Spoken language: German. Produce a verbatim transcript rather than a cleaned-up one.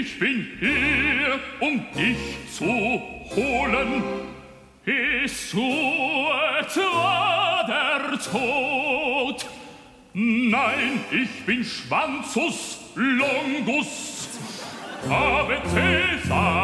Ich bin hier, um dich zu holen. Ist so etwa der Tod? Nein, ich bin Schwanzus Longus. Ave Caesar!